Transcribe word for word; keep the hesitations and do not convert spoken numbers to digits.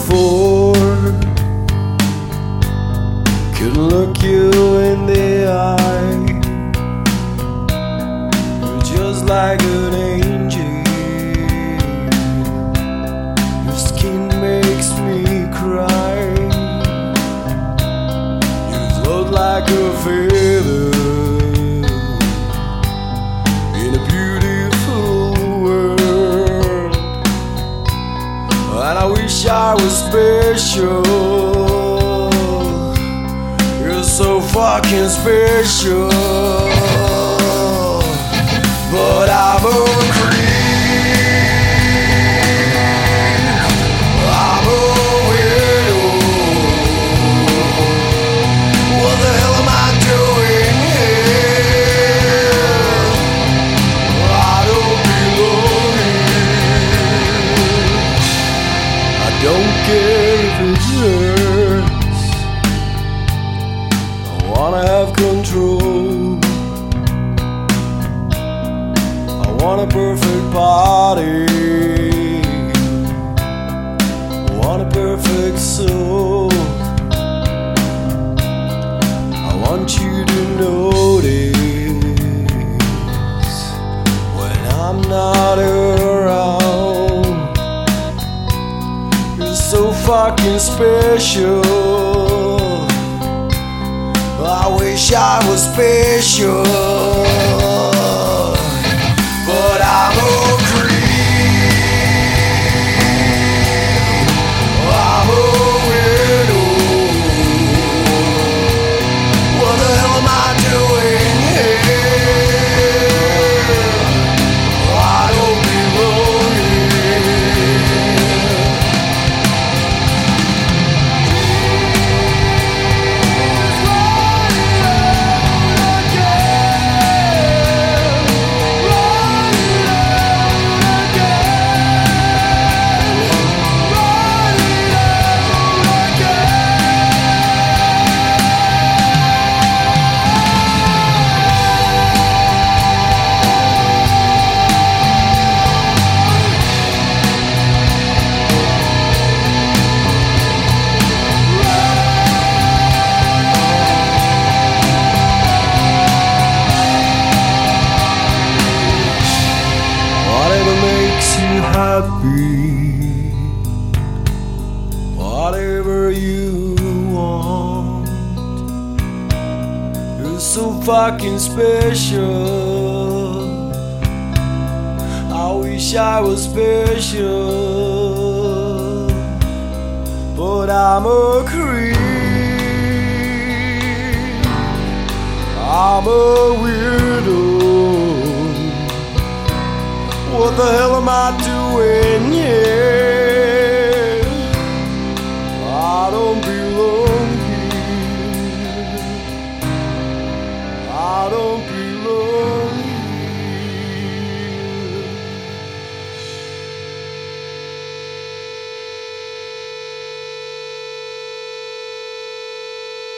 before could look you in the eye. You're just like an angel. Your skin makes me cry. You float like a feather in a beautiful world, and I wish I was special. You're so fucking special, but I'm a creep. I'm a weirdo. What the hell am I doing here? I don't belong here. I don't care if it hurts. I wanna have control. I want a perfect body. I want a perfect soul. I want you to notice when I'm not around. You're so fucking special. I wish I was special, but I'm a creep. I'm a weirdo. What the hell am I doing here? I don't belong happy, whatever you want. You're so fucking special. I wish I was special, but I'm a creep. I'm a weirdo. What the hell am I doing?